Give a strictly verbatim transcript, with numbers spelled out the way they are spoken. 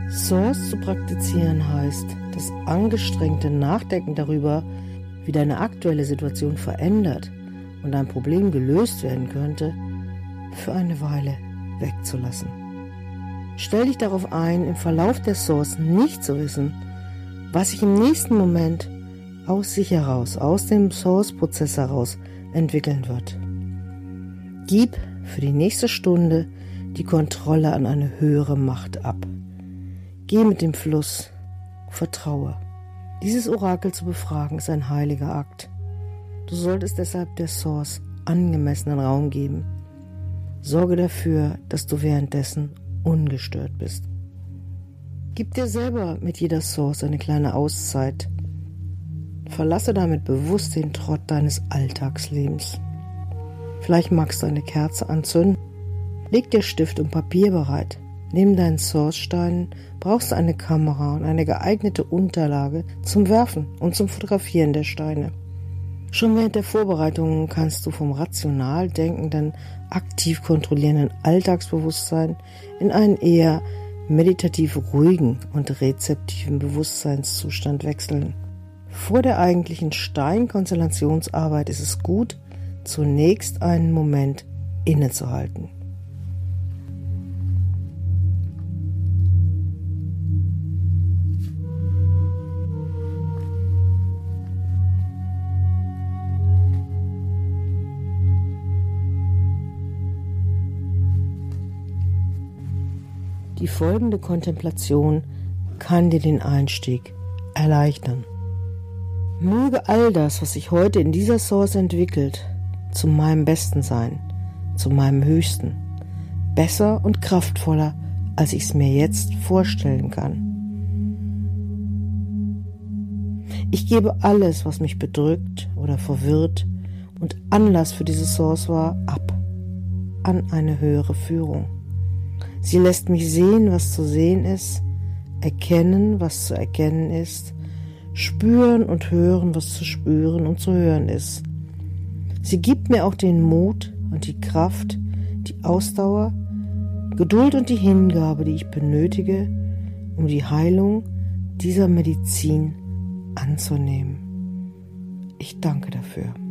Source zu praktizieren heißt, das angestrengte Nachdenken darüber, wie deine aktuelle Situation verändert und dein Problem gelöst werden könnte, für eine Weile wegzulassen. Stell dich darauf ein, im Verlauf der Source nicht zu wissen, was sich im nächsten Moment aus sich heraus, aus dem Source-Prozess heraus entwickeln wird. Gib für die nächste Stunde die Kontrolle an eine höhere Macht ab. Geh mit dem Fluss, vertraue. Dieses Orakel zu befragen ist ein heiliger Akt. Du solltest deshalb der Source angemessenen Raum geben. Sorge dafür, dass du währenddessen ungestört bist. Gib dir selber mit jeder Source eine kleine Auszeit. Verlasse damit bewusst den Trott deines Alltagslebens. Vielleicht magst du eine Kerze anzünden. Leg dir Stift und Papier bereit. Neben deinen Source-Steinen brauchst du eine Kamera und eine geeignete Unterlage zum Werfen und zum Fotografieren der Steine. Schon während der Vorbereitungen kannst du vom rational denkenden, aktiv kontrollierenden Alltagsbewusstsein in einen eher meditativ ruhigen und rezeptiven Bewusstseinszustand wechseln. Vor der eigentlichen Steinkonstellationsarbeit ist es gut, zunächst einen Moment innezuhalten. Die folgende Kontemplation kann dir den Einstieg erleichtern. Möge all das, was sich heute in dieser Source entwickelt, zu meinem Besten sein, zu meinem Höchsten, besser und kraftvoller, als ich es mir jetzt vorstellen kann. Ich gebe alles, was mich bedrückt oder verwirrt und Anlass für diese Source war, ab, an eine höhere Führung. Sie lässt mich sehen, was zu sehen ist, erkennen, was zu erkennen ist, spüren und hören, was zu spüren und zu hören ist. Sie gibt mir auch den Mut und die Kraft, die Ausdauer, Geduld und die Hingabe, die ich benötige, um die Heilung dieser Medizin anzunehmen. Ich danke dafür.